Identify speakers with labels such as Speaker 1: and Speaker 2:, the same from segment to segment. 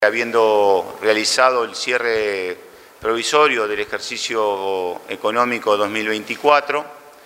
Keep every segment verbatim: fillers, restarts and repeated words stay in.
Speaker 1: Habiendo realizado el cierre provisorio del ejercicio económico dos mil veinticuatro,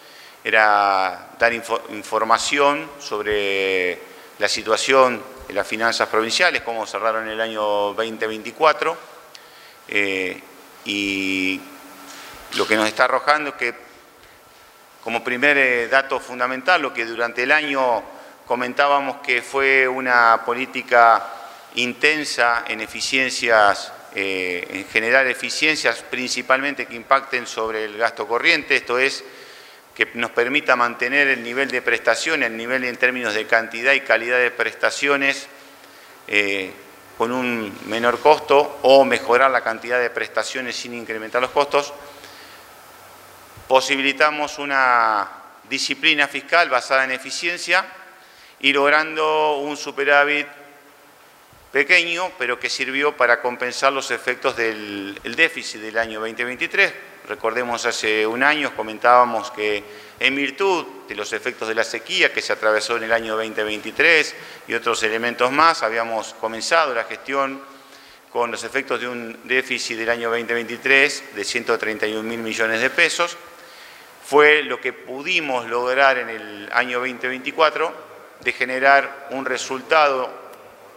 Speaker 1: era dar info información sobre la situación de las finanzas provinciales, cómo cerraron el año veinte veinticuatro, eh, y lo que nos está arrojando es que, como primer eh, dato fundamental, lo que durante el año comentábamos que fue una política intensa en eficiencias, eh, en generar eficiencias principalmente que impacten sobre el gasto corriente, esto es, que nos permita mantener el nivel de prestaciones, el nivel en términos de cantidad y calidad de prestaciones eh, con un menor costo, o mejorar la cantidad de prestaciones sin incrementar los costos. Posibilitamos una disciplina fiscal basada en eficiencia y logrando un superávit pequeño, pero que sirvió para compensar los efectos del el déficit del año veinte veintitrés. Recordemos, hace un año comentábamos que en virtud de los efectos de la sequía que se atravesó en el año veinte veintitrés y otros elementos más, habíamos comenzado la gestión con los efectos de un déficit del año veinte veintitrés de ciento treinta y un mil millones de pesos. Fue lo que pudimos lograr en el año veinte veinticuatro, de generar un resultado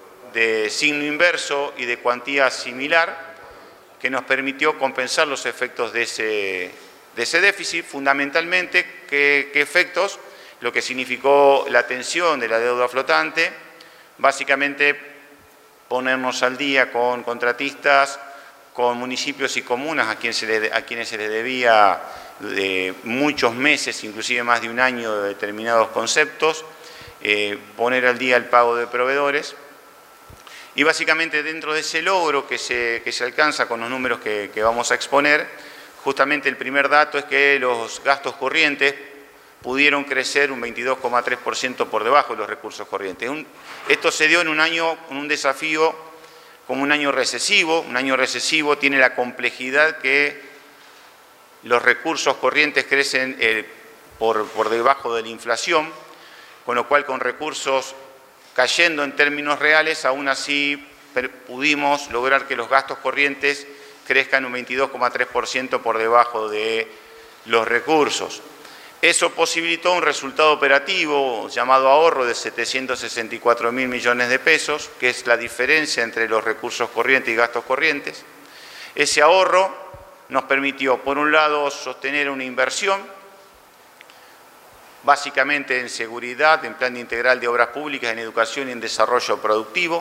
Speaker 1: de signo inverso y de cuantía similar que nos permitió compensar los efectos de ese, de ese déficit. Fundamentalmente, ¿qué, qué efectos? Lo que significó la atención de la deuda flotante, básicamente ponernos al día con contratistas, con municipios y comunas a quienes se les, a quienes se les debía de muchos meses, inclusive más de un año, de determinados conceptos, eh, poner al día el pago de proveedores. Y básicamente dentro de ese logro que se, que se alcanza con los números que, que vamos a exponer, justamente el primer dato es que los gastos corrientes pudieron crecer un veintidós coma tres por ciento por debajo de los recursos corrientes. Un, esto se dio en un año, un desafío como un año recesivo. Un año recesivo tiene la complejidad que los recursos corrientes crecen eh, por, por debajo de la inflación, con lo cual con recursos cayendo en términos reales, aún así pudimos lograr que los gastos corrientes crezcan un veintidós coma tres por ciento por debajo de los recursos. Eso posibilitó un resultado operativo llamado ahorro de setecientos sesenta y cuatro mil millones de pesos, que es la diferencia entre los recursos corrientes y gastos corrientes. Ese ahorro nos permitió, por un lado, sostener una inversión, básicamente en seguridad, en plan integral de obras públicas, en educación y en desarrollo productivo,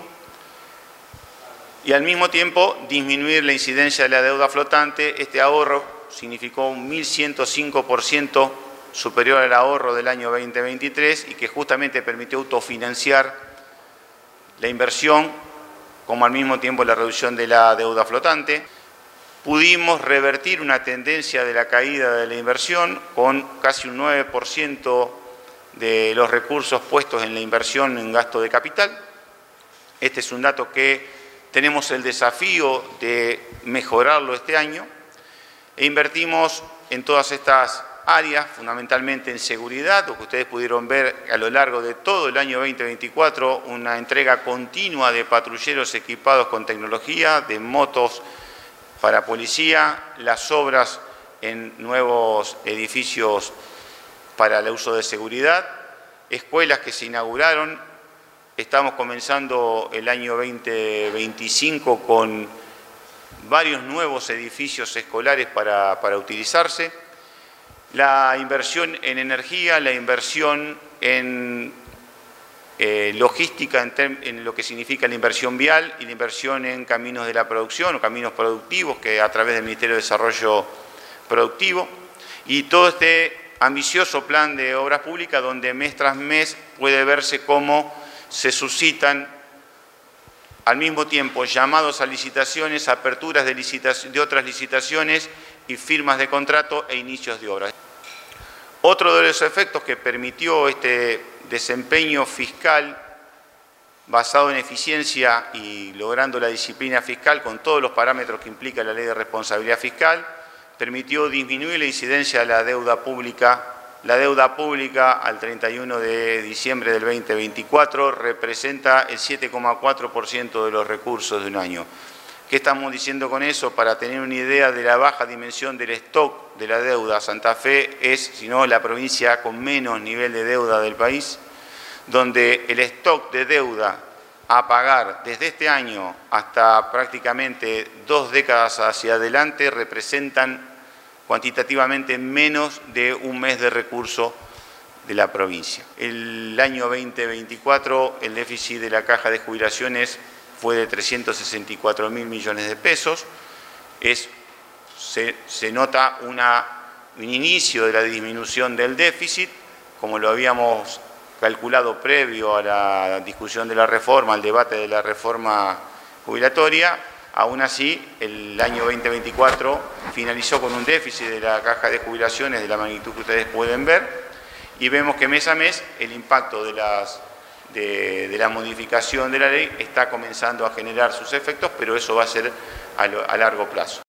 Speaker 1: y al mismo tiempo disminuir la incidencia de la deuda flotante. Este ahorro significó un mil ciento cinco por ciento superior al ahorro del año veinte veintitrés y que justamente permitió autofinanciar la inversión, como al mismo tiempo la reducción de la deuda flotante. Pudimos revertir una tendencia de la caída de la inversión con casi un nueve por ciento de los recursos puestos en la inversión en gasto de capital. Este es un dato que tenemos el desafío de mejorarlo este año. E invertimos en todas estas áreas, fundamentalmente en seguridad, lo que ustedes pudieron ver a lo largo de todo el año veinte veinticuatro, una entrega continua de patrulleros equipados con tecnología, de motos para policía, las obras en nuevos edificios para el uso de seguridad, escuelas que se inauguraron. Estamos comenzando el año veinte veinticinco con varios nuevos edificios escolares para, para utilizarse. La inversión en energía, la inversión en Eh, logística en, en lo que significa la inversión vial y la inversión en caminos de la producción o caminos productivos, que a través del Ministerio de Desarrollo Productivo, y todo este ambicioso plan de obras públicas donde mes tras mes puede verse cómo se suscitan al mismo tiempo llamados a licitaciones, aperturas de, licitación, de otras licitaciones y firmas de contrato e inicios de obras. Otro de los efectos que permitió este desempeño fiscal basado en eficiencia y logrando la disciplina fiscal con todos los parámetros que implica la Ley de Responsabilidad Fiscal, permitió disminuir la incidencia de la deuda pública La deuda pública al treinta y uno de diciembre del dos mil veinticuatro representa el siete coma cuatro por ciento de los recursos de un año. ¿Qué estamos diciendo con eso? Para tener una idea de la baja dimensión del stock de la deuda, Santa Fe es, si no, la provincia con menos nivel de deuda del país, donde el stock de deuda a pagar desde este año hasta prácticamente dos décadas hacia adelante representan cuantitativamente menos de un mes de recurso de la provincia. El año dos mil veinticuatro el déficit de la caja de jubilaciones fue de trescientos sesenta y cuatro mil millones de pesos. Es, se, se nota una, un inicio de la disminución del déficit, como lo habíamos calculado previo a la discusión de la reforma, al debate de la reforma jubilatoria. Aún así, el año dos mil veinticuatro finalizó con un déficit de la caja de jubilaciones de la magnitud que ustedes pueden ver, y vemos que mes a mes el impacto de, las, de, de la modificación de la ley está comenzando a generar sus efectos, pero eso va a ser a, lo, a largo plazo.